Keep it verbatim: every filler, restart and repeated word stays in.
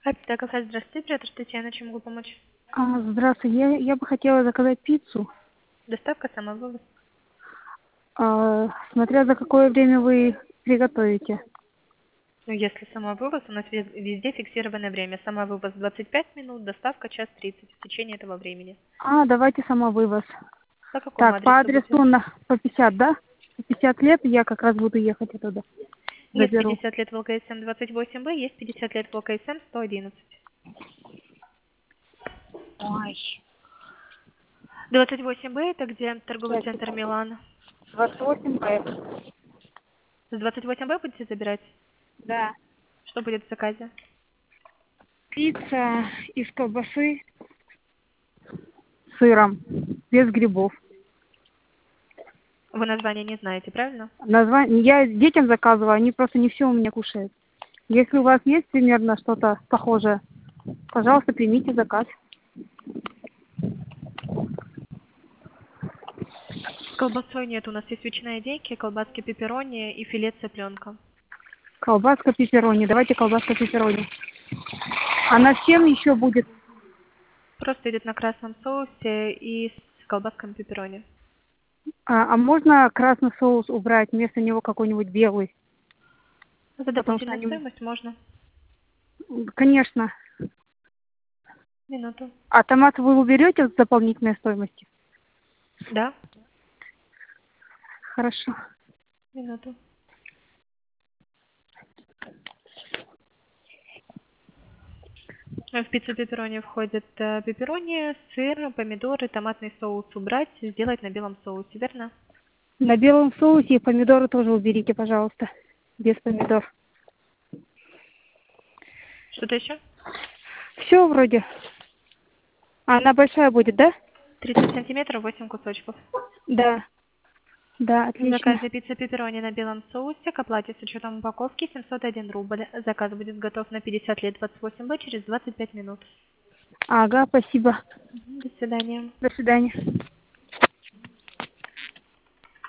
Капитан кафе, здравствуйте, Петр Татьяна, чем могу помочь? А, здравствуйте, я, я бы хотела заказать пиццу. Доставка, самовывоз. А, смотря за какое время вы приготовите. Ну, если самовывоз, у нас вез- везде фиксированное время. Самовывоз двадцать пять минут, доставка час тридцать в течение этого времени. А, давайте самовывоз. По какому Так, по адресу будете? адресу на по пятьдесят, да? По пятьдесят лет я как раз буду ехать оттуда. Есть Заберу. пятьдесят лет в ЛКСМ двадцать восемь Б, есть пятьдесят лет в ЛКСМ сто одиннадцать. Ой, двадцать восемь Б это где? Торговый сейчас, центр Милан. двадцать восемь Б. С двадцать восемь Б будете забирать? Да. Что будет в заказе? Пицца из колбасы с сыром, без грибов. Вы название не знаете, правильно? Название, я детям заказываю, они просто не все у меня кушают. Если у вас есть примерно что-то похожее, пожалуйста, примите заказ. С колбасой нет, у нас есть ветчина индейки, колбаски пепперони и филе цыпленка. Колбаска пепперони. Давайте колбаска пепперони. Она с чем еще будет? Просто идет на красном соусе и с колбасками пепперони. А, а можно красный соус убрать, вместо него какой-нибудь белый? За Потому что дополнительную они... стоимость можно. Конечно. Минуту. А томат вы уберете с дополнительной стоимости? Да? Хорошо. Минуту. В пиццу пепперони входит э, пепперони, сыр, помидоры, томатный соус убрать, сделать на белом соусе, верно? На белом соусе и помидоры тоже уберите, пожалуйста. Без помидор. Что-то еще? Все вроде. А она большая будет, да? тридцать сантиметров, восемь кусочков. Да. Да, В заказе отлично. пицца пепперони на белом соусе к оплате с учетом упаковки семьсот один рубль. Заказ будет готов на пятьдесят лет двадцать восемь Б через двадцать пять минут. Ага, спасибо. Мгм, до свидания. До свидания.